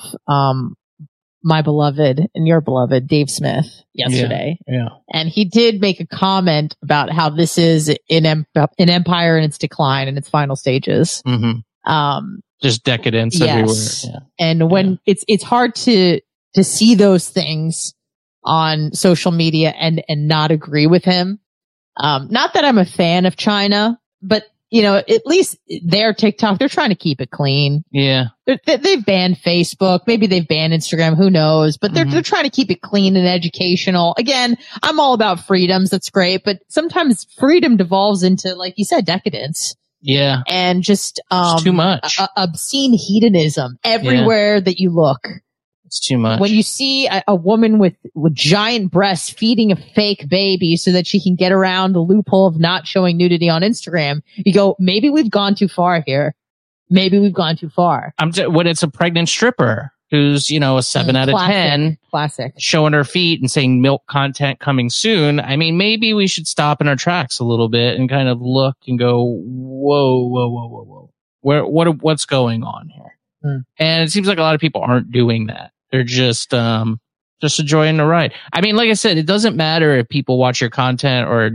my beloved and your beloved Dave Smith yesterday. Yeah. And he did make a comment about how this is an empire in its decline in its final stages. Mm-hmm. Just decadence everywhere. Yeah. And when it's hard to see those things on social media and not agree with him. Not that I'm a fan of China, but at least their TikTok, they're trying to keep it clean. Yeah. They've banned Facebook. Maybe they've banned Instagram. Who knows? But they're trying to keep it clean and educational. Again, I'm all about freedoms. That's great. But sometimes freedom devolves into, like you said, decadence. Yeah. And just, it's too much. Obscene hedonism everywhere that you look. It's too much. When you see a woman with giant breasts feeding a fake baby so that she can get around the loophole of not showing nudity on Instagram, you go, maybe we've gone too far here. Maybe we've gone too far. When it's a pregnant stripper who's, a 7 out of 10 classic showing her feet and saying milk content coming soon. I mean, maybe we should stop in our tracks a little bit and kind of look and go, whoa. What's going on here? And it seems like a lot of people aren't doing that. They're just enjoying the ride. I mean, like I said, it doesn't matter if people watch your content or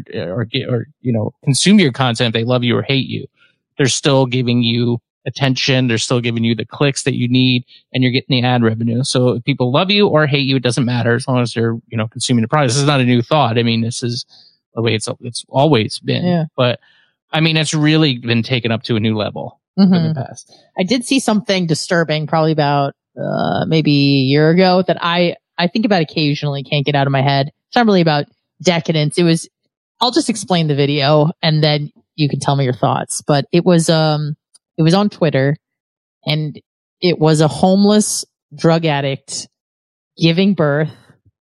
consume your content, if they love you or hate you. They're still giving you attention. They're still giving you the clicks that you need, and you're getting the ad revenue. So if people love you or hate you, it doesn't matter as long as they're, consuming the product. This is not a new thought. I mean, this is the way it's always been. Yeah. But I mean, it's really been taken up to a new level in the past. I did see something disturbing probably about maybe a year ago that I think about occasionally, can't get out of my head. It's not really about decadence. I'll just explain the video and then you can tell me your thoughts. But it was on Twitter, and it was a homeless drug addict giving birth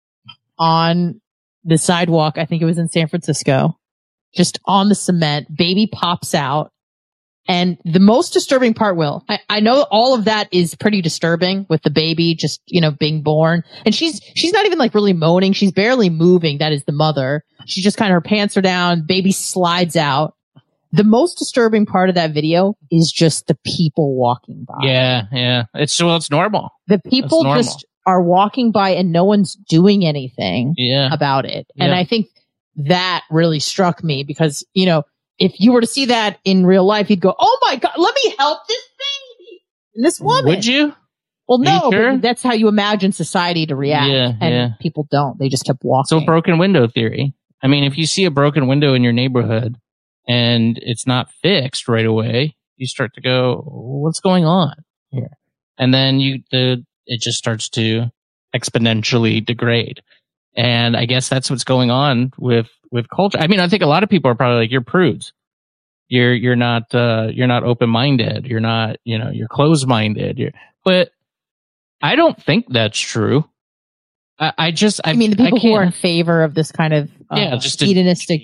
on the sidewalk. I think it was in San Francisco, just on the cement. Baby pops out. And the most disturbing part, Will, I know all of that is pretty disturbing with the baby just, being born. And she's not even like really moaning. She's barely moving. That is the mother. She just her pants are down. Baby slides out. The most disturbing part of that video is just the people walking by. Yeah. It's normal. The people just are walking by and no one's doing anything about it. Yeah. And I think that really struck me because, if you were to see that in real life, you'd go, oh my God, let me help this baby and this woman. Would you? Well, no, sure? But that's how you imagine society to react. And people don't. They just kept walking. So broken window theory. I mean, if you see a broken window in your neighborhood and it's not fixed right away, you start to go, what's going on here? And then it just starts to exponentially degrade. And I guess that's what's going on with culture. I mean, I think a lot of people are probably like, you're prudes. You're not open-minded. You're not, you're closed-minded. But I don't think that's true. I mean, the people who are in favor of this kind of hedonistic,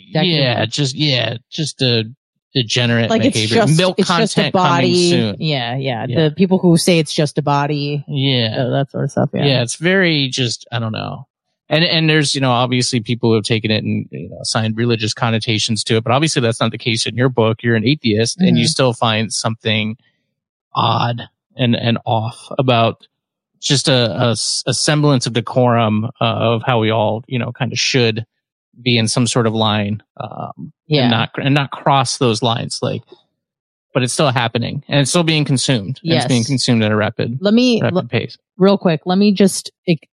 just a degenerate like behavior. It's just, milk it's content just a body. coming soon. Yeah. The people who say it's just a body. Yeah. That sort of stuff. Yeah. It's very just, I don't know. And there's, obviously people who have taken it and, assigned religious connotations to it, but obviously that's not the case in your book. You're an atheist and you still find something odd and off about just a semblance of decorum of how we all, kind of should be in some sort of line, and not cross those lines, but it's still happening and it's still being consumed. Yes. And it's being consumed at a rapid pace. Real quick, let me just,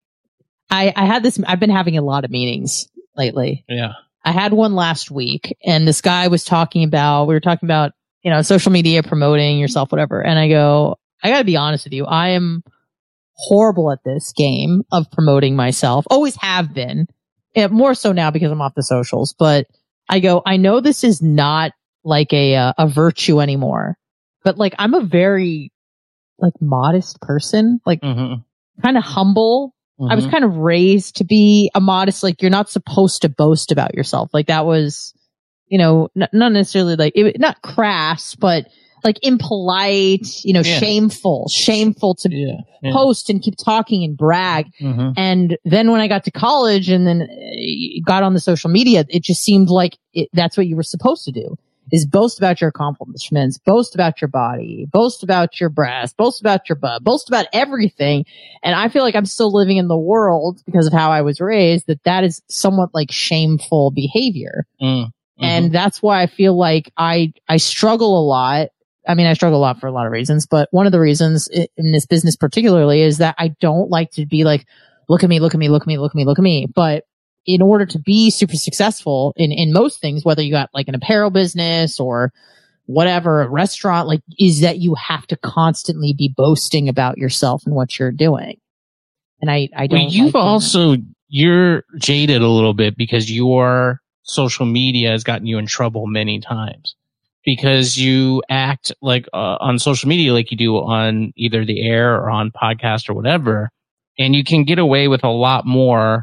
I had this, I've been having a lot of meetings lately. Yeah. I had one last week and this guy was we were talking about, social media, promoting yourself, whatever. And I go, I gotta be honest with you. I am horrible at this game of promoting myself. Always have been. More so now because I'm off the socials. But I go, I know this is not like a virtue anymore. But I'm a very modest person. Kind of humble. I was kind of raised to be a modest. You're not supposed to boast about yourself. That was, not necessarily not crass, but impolite, shameful to post and keep talking and brag. And then when I got to college and then got on the social media, it just seemed like that's what you were supposed to do, is boast about your accomplishments, boast about your body, boast about your breasts, boast about your butt, boast about everything. And I feel like I'm still living in the world because of how I was raised that is somewhat shameful behavior. And that's why I feel like I struggle a lot. I mean, I struggle a lot for a lot of reasons, but one of the reasons in this business particularly is that I don't like to be look at me, look at me, look at me, look at me, look at me. But in order to be super successful in most things, whether you got an apparel business or whatever, a restaurant, is that you have to constantly be boasting about yourself and what you're doing. And I don't. You're jaded a little bit because your social media has gotten you in trouble many times. Because you act on social media like you do on either the air or on podcast or whatever. And you can get away with a lot more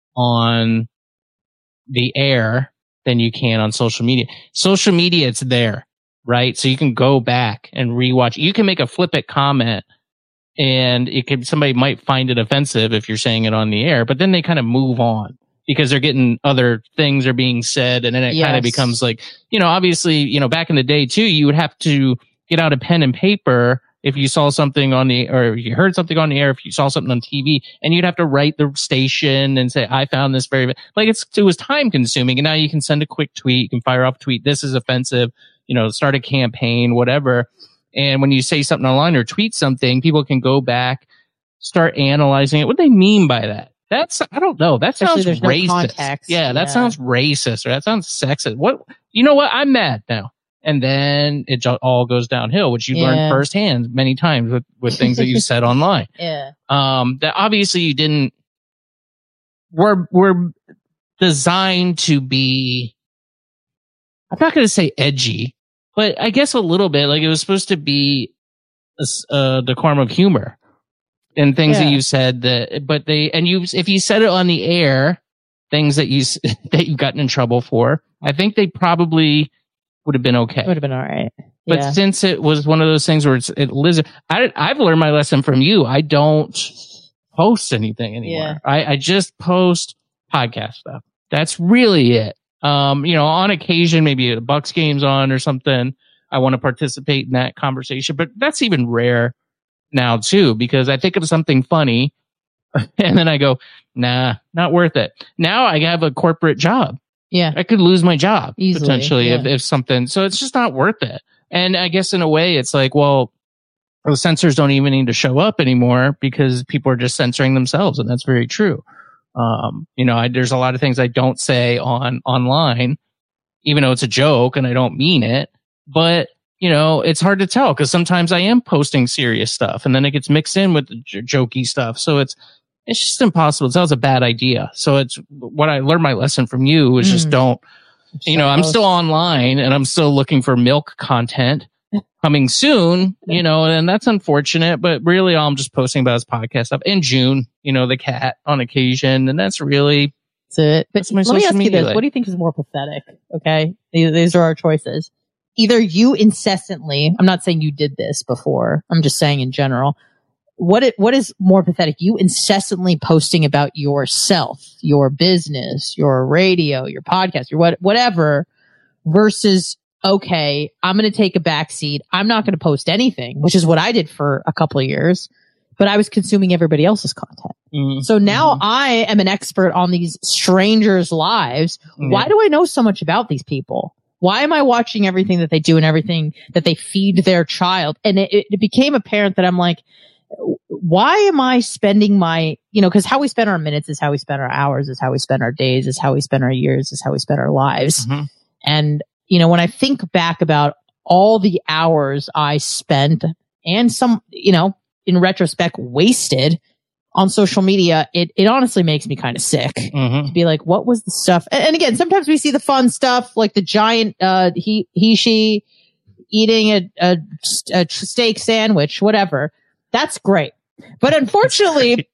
on the air than you can on social media. Social media, it's there, right? So you can go back and rewatch. You can make a flippant comment and somebody might find it offensive if you're saying it on the air, but then they kind of move on. Because they're getting other things are being said. And then it kind of becomes obviously, back in the day too, you would have to get out a pen and paper if you saw something or you heard something on the air, if you saw something on TV, and you'd have to write the station and say, I found this very, it was time consuming. And now you can send a quick tweet, you can fire off a tweet. This is offensive, start a campaign, whatever. And when you say something online or tweet something, people can go back, start analyzing it. What do they mean by that? I don't know. That sounds racist. No context. Yeah, that sounds racist or that sounds sexist. You know what? I'm mad now. And then it all goes downhill, which you learned firsthand many times with things that you said online. Yeah. That obviously you didn't, were designed to be, I'm not going to say edgy, but I guess a little bit. It was supposed to be a decorum of humor. And things that you said if you said it on the air, things that you've gotten in trouble for, I think they probably would have been okay. Would have been all right. But since it was one of those things where I've learned my lesson from you. I don't post anything anymore. Yeah. I just post podcast stuff. That's really it. On occasion, maybe a Bucks game's on or something. I want to participate in that conversation, but that's even rare now too, because I think of something funny and then I go, nah, not worth it. Now I have a corporate job. Yeah. I could lose my job easily, potentially if something, so it's just not worth it. And I guess in a way it's the censors don't even need to show up anymore because people are just censoring themselves. And that's very true. There's a lot of things I don't say online, even though it's a joke and I don't mean it, but it's hard to tell because sometimes I am posting serious stuff and then it gets mixed in with the jokey stuff. So it's just impossible. That was a bad idea. So it's what I learned my lesson from you is just don't, I'm still online and I'm still looking for milk content coming soon, and that's unfortunate, but really all I'm just posting about is podcast stuff. In June, the cat on occasion, and that's really it. But that's my let me social ask you media. this. What do you think is more pathetic? Okay. These are our choices. Either you incessantly, I'm not saying you did this before, I'm just saying in general, what is more pathetic? You incessantly posting about yourself, your business, your radio, your podcast, your whatever, versus, okay, I'm going to take a backseat. I'm not going to post anything, which is what I did for a couple of years, but I was consuming everybody else's content. Mm-hmm. So now I am an expert on these strangers' lives. Mm-hmm. Why do I know so much about these people? Why am I watching everything that they do and everything that they feed their child? And it became apparent that I'm like, why am I spending my, because how we spend our minutes is how we spend our hours, is how we spend our days, is how we spend our years, is how we spend our lives. Mm-hmm. And, when I think back about all the hours I spent and some, in retrospect, wasted on social media, it honestly makes me kind of sick to be like, what was the stuff? And again, sometimes we see the fun stuff, like the giant, she eating a steak sandwich, whatever. That's great. But unfortunately,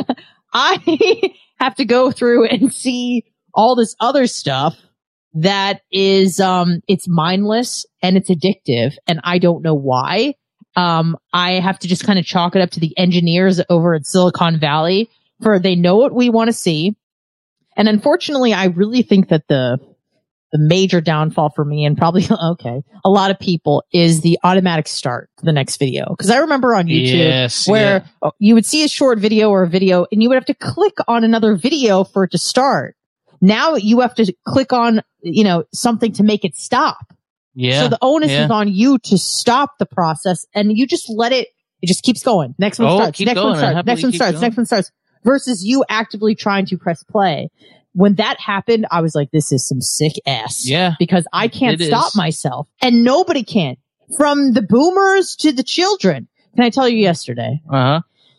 I have to go through and see all this other stuff that is, it's mindless and it's addictive, and I don't know why. I have to just kind of chalk it up to the engineers over at Silicon Valley they know what we want to see. And unfortunately, I really think that the major downfall for me, and probably, a lot of people, is the automatic start to the next video. Cause I remember on YouTube where you would see a short video or a video and you would have to click on another video for it to start. Now you have to click on, something to make it stop. Yeah. So the onus is on you to stop the process, and you just let it just keeps going. Next one starts. Next one starts. Next one starts. Next one starts. Versus you actively trying to press play. When that happened, I was like, this is some sick ass. Yeah. Because I can't stop myself. And nobody can. From the boomers to the children. Can I tell you yesterday? Uh-huh.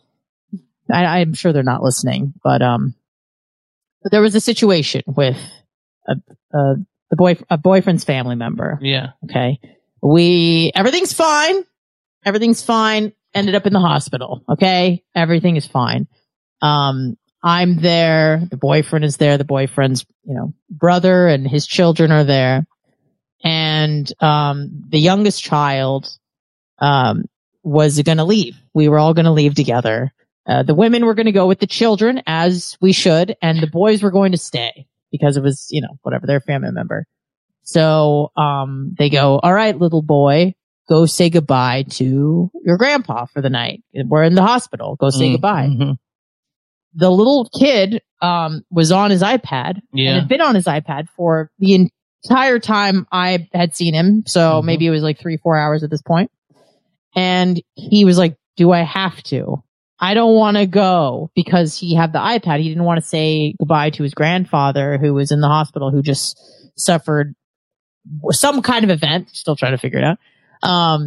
I'm sure they're not listening, but there was a situation with a boyfriend's family member. Yeah. Okay. Everything's fine. Everything's fine. Ended up in the hospital. Okay. Everything is fine. I'm there. The boyfriend is there. The boyfriend's, brother and his children are there. And, the youngest child, was going to leave. We were all going to leave together. The women were going to go with the children, as we should, and the boys were going to stay because it was, whatever, their family member. So, they go, all right, little boy, go say goodbye to your grandpa for the night. We're in the hospital. Go say goodbye. Mm-hmm. The little kid, was on his iPad and had been on his iPad for the entire time I had seen him. So maybe it was like 3-4 hours at this point. And he was like, do I have to? I don't want to go, because he had the iPad. He didn't want to say goodbye to his grandfather, who was in the hospital, who just suffered some kind of event. Still trying to figure it out.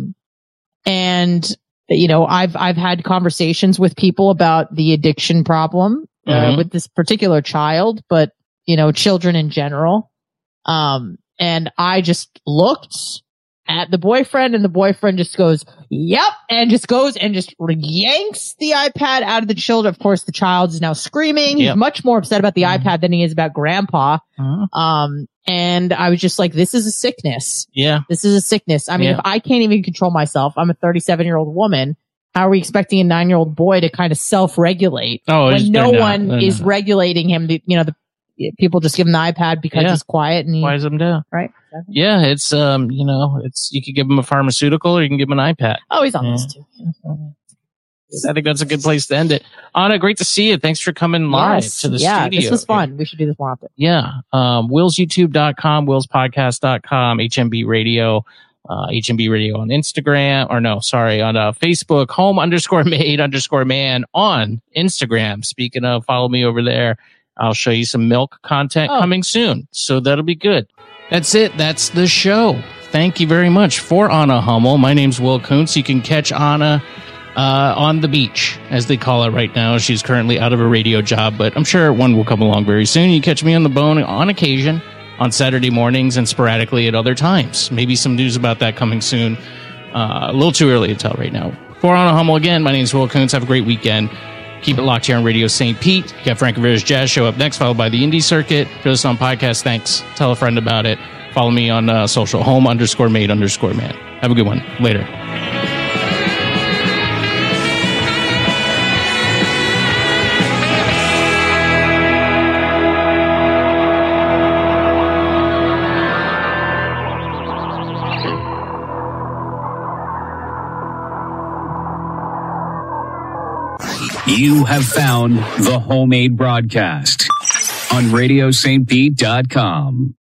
And I've had conversations with people about the addiction problem with this particular child, but children in general. And I just looked at the boyfriend, and the boyfriend just goes, yep, and just goes and just yanks the iPad out of the children. Of course, the child is now screaming. Yep. He's much more upset about the iPad than he is about grandpa. And I was just like, this is a sickness. Yeah. This is a sickness. I mean, if I can't even control myself, I'm a 37-year-old woman. How are we expecting a 9-year-old boy to kind of self-regulate when no one is regulating him? The people just give him the iPad because he's quiet and quiets him down. Right. Yeah. It's, you could give him a pharmaceutical, or you can give him an iPad. Oh, he's on this too. I think that's a good place to end it. Anna, great to see you. Thanks for coming live to the studio. Yeah, this was fun. We should do this more often. Yeah. WillsYouTube.com, WillsPodcast.com, HMB Radio, HMB Radio on Instagram, on Facebook, home_made_man on Instagram. Speaking of, follow me over there. I'll show you some milk content coming soon. So that'll be good. That's it. That's the show. Thank you very much for Anna Hummel. My name's Will Kuntz. You can catch Anna on the beach, as they call it right now. She's currently out of a radio job, but I'm sure one will come along very soon. You catch me on the bone on occasion on Saturday mornings and sporadically at other times. Maybe some news about that coming soon. A little too early to tell right now. For On a Hummel again, my name is Will Kuntz. Have a great weekend. Keep it locked here on Radio St. Pete. You got Frank Rivera's Jazz Show up next, followed by the Indie Circuit. If you're listening on podcast, thanks. Tell a friend about it. Follow me on social, home_made_man. Have a good one. Later. You have found the Homemade Broadcast on RadioSt.Pete.com.